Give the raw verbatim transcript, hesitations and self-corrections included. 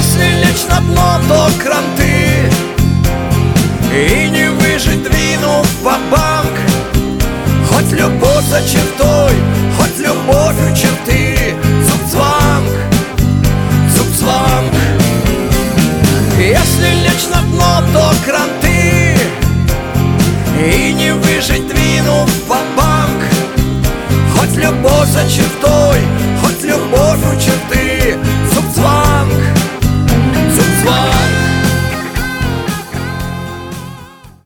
Если лечь на дно, то кранты, и не выжить, двинув ва-банк. Хоть любовь за чертой, хоть любовь у черты. Цугцванг, цугцванг. Если лечь на дно, то кранты, и не выжить, двинув ва-банк. Хоть любовь за чертой,